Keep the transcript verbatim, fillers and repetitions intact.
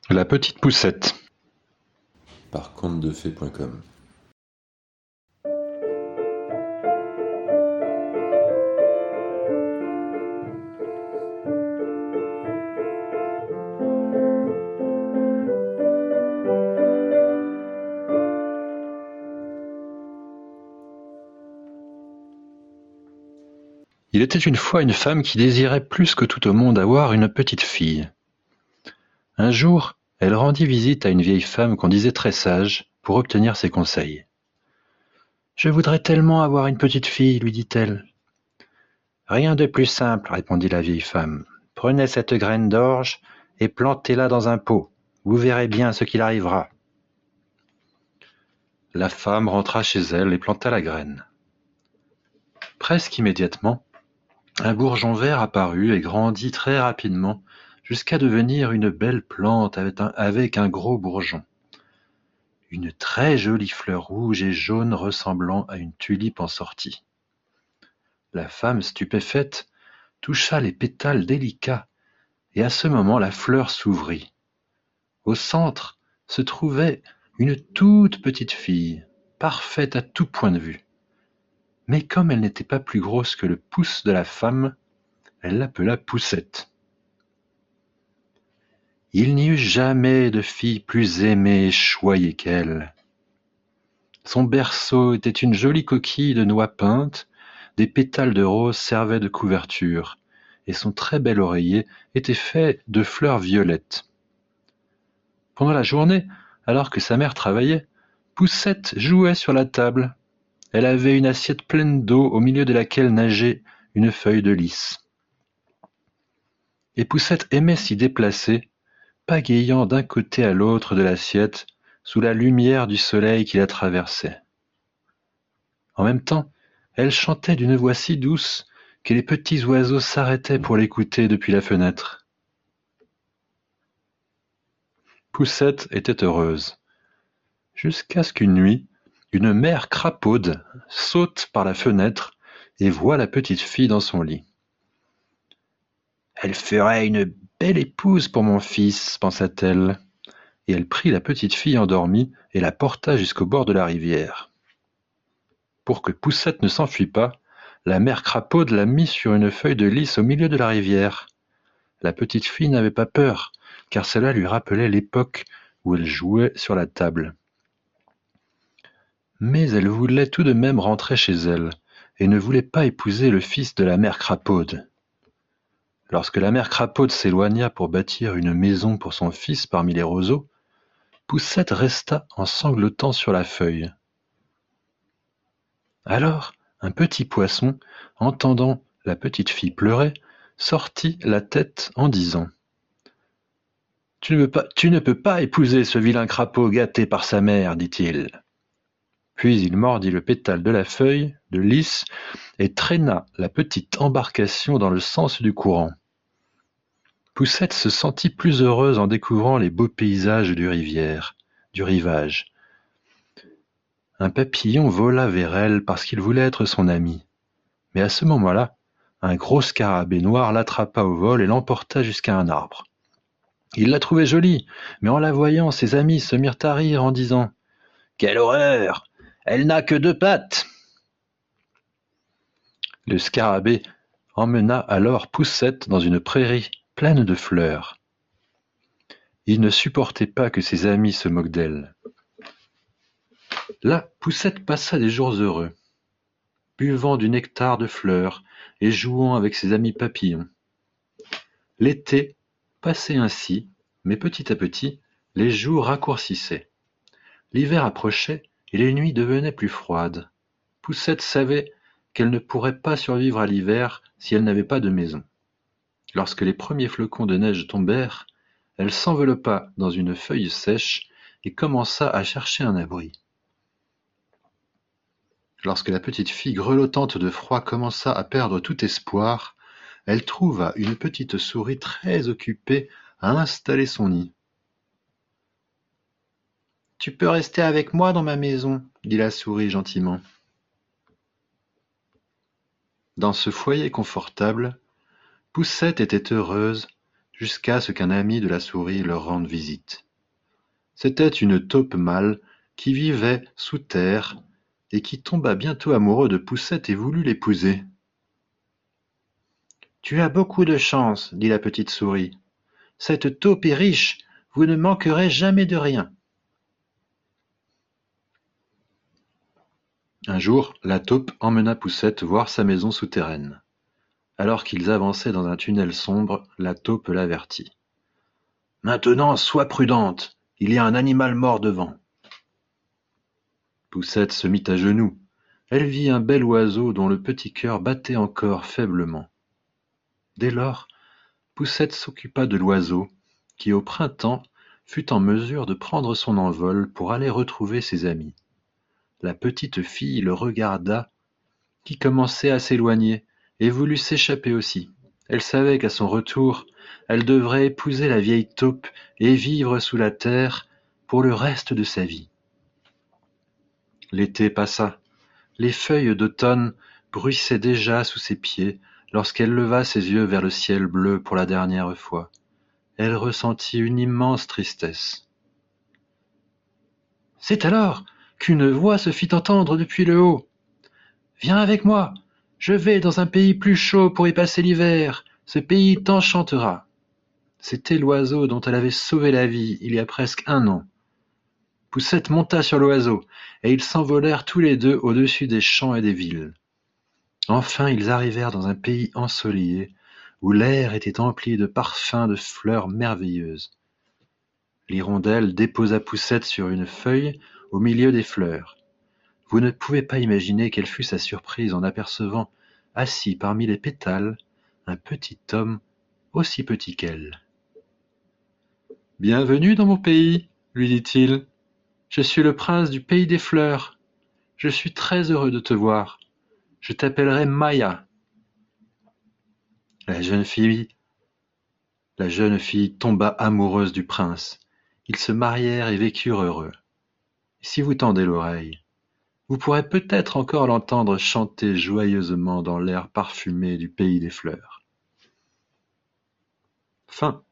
La petite poussette. Par conte de fées point com. Il était une fois une femme qui désirait plus que tout au monde avoir une petite fille. Un jour, elle rendit visite à une vieille femme qu'on disait très sage pour obtenir ses conseils. « Je voudrais tellement avoir une petite fille, lui dit-elle. »« Rien de plus simple, répondit la vieille femme. Prenez cette graine d'orge et plantez-la dans un pot. Vous verrez bien ce qu'il arrivera. » La femme rentra chez elle et planta la graine. Presque immédiatement, un bourgeon vert apparut et grandit très rapidement jusqu'à devenir une belle plante avec un, avec un gros bourgeon. Une très jolie fleur rouge et jaune ressemblant à une tulipe en sortit. La femme, stupéfaite, toucha les pétales délicats et à ce moment la fleur s'ouvrit. Au centre se trouvait une toute petite fille, parfaite à tout point de vue. Mais comme elle n'était pas plus grosse que le pouce de la femme, elle l'appela Poussette. Il n'y eut jamais de fille plus aimée et choyée qu'elle. Son berceau était une jolie coquille de noix peintes, des pétales de rose servaient de couverture, et son très bel oreiller était fait de fleurs violettes. Pendant la journée, alors que sa mère travaillait, Poussette jouait sur la table. Elle avait une assiette pleine d'eau au milieu de laquelle nageait une feuille de lys. Et Poussette aimait s'y déplacer, pagayant d'un côté à l'autre de l'assiette, sous la lumière du soleil qui la traversait. En même temps, elle chantait d'une voix si douce que les petits oiseaux s'arrêtaient pour l'écouter depuis la fenêtre. Poussette était heureuse, jusqu'à ce qu'une nuit, une mère crapaude saute par la fenêtre et voit la petite fille dans son lit. « Elle ferait une belle épouse pour mon fils, pensa-t-elle, et elle prit la petite fille endormie et la porta jusqu'au bord de la rivière. Pour que Poussette ne s'enfuit pas, la mère crapaude la mit sur une feuille de lys au milieu de la rivière. La petite fille n'avait pas peur, car cela lui rappelait l'époque où elle jouait sur la table. Mais elle voulait tout de même rentrer chez elle, et ne voulait pas épouser le fils de la mère crapaude. Lorsque la mère crapaude s'éloigna pour bâtir une maison pour son fils parmi les roseaux, Poussette resta en sanglotant sur la feuille. Alors, un petit poisson, entendant la petite fille pleurer, sortit la tête en disant « Tu ne peux pas, tu ne peux pas épouser ce vilain crapaud gâté par sa mère, dit-il. » Puis il mordit le pétale de la feuille de lys et traîna la petite embarcation dans le sens du courant. Poussette se sentit plus heureuse en découvrant les beaux paysages du rivière, du rivage. Un papillon vola vers elle parce qu'il voulait être son ami. Mais à ce moment-là, un gros scarabée noir l'attrapa au vol et l'emporta jusqu'à un arbre. Il la trouvait jolie, mais en la voyant, ses amis se mirent à rire en disant « Quelle horreur! Elle n'a que deux pattes !» Le scarabée emmena alors Poussette dans une prairie pleine de fleurs. Il ne supportait pas que ses amis se moquent d'elle. Là, Poussette passa des jours heureux, buvant du nectar de fleurs et jouant avec ses amis papillons. L'été passait ainsi, mais petit à petit, les jours raccourcissaient. L'hiver approchait et les nuits devenaient plus froides. Poussette savait qu'elle ne pourrait pas survivre à l'hiver si elle n'avait pas de maison. Lorsque les premiers flocons de neige tombèrent, elle s'enveloppa dans une feuille sèche et commença à chercher un abri. Lorsque la petite fille grelottante de froid commença à perdre tout espoir, elle trouva une petite souris très occupée à installer son nid. « Tu peux rester avec moi dans ma maison, » dit la souris gentiment. Dans ce foyer confortable, Poussette était heureuse jusqu'à ce qu'un ami de la souris leur rende visite. C'était une taupe mâle qui vivait sous terre et qui tomba bientôt amoureux de Poussette et voulut l'épouser. « Tu as beaucoup de chance, dit la petite souris. Cette taupe est riche, vous ne manquerez jamais de rien. » Un jour, la taupe emmena Poussette voir sa maison souterraine. Alors qu'ils avançaient dans un tunnel sombre, la taupe l'avertit. « Maintenant, sois prudente, il y a un animal mort devant. » Poussette se mit à genoux. Elle vit un bel oiseau dont le petit cœur battait encore faiblement. Dès lors, Poussette s'occupa de l'oiseau, qui au printemps fut en mesure de prendre son envol pour aller retrouver ses amis. La petite fille le regarda, qui commençait à s'éloigner, et voulut s'échapper aussi. Elle savait qu'à son retour, elle devrait épouser la vieille taupe et vivre sous la terre pour le reste de sa vie. L'été passa. Les feuilles d'automne bruissaient déjà sous ses pieds lorsqu'elle leva ses yeux vers le ciel bleu pour la dernière fois. Elle ressentit une immense tristesse. C'est alors qu'une voix se fit entendre depuis le haut. « Viens avec moi, je vais dans un pays plus chaud pour y passer l'hiver, ce pays t'enchantera. » C'était l'oiseau dont elle avait sauvé la vie il y a presque un an. Poussette monta sur l'oiseau, et ils s'envolèrent tous les deux au-dessus des champs et des villes. Enfin ils arrivèrent dans un pays ensoleillé, où l'air était empli de parfums de fleurs merveilleuses. L'hirondelle déposa Poussette sur une feuille au milieu des fleurs. Vous ne pouvez pas imaginer quelle fut sa surprise en apercevant, assis parmi les pétales, un petit homme aussi petit qu'elle. « Bienvenue dans mon pays, lui dit-il. Je suis le prince du pays des fleurs. Je suis très heureux de te voir. Je t'appellerai Maya. » La jeune fille, la jeune fille tomba amoureuse du prince. Ils se marièrent et vécurent heureux. Et si vous tendez l'oreille, vous pourrez peut-être encore l'entendre chanter joyeusement dans l'air parfumé du pays des fleurs. Fin.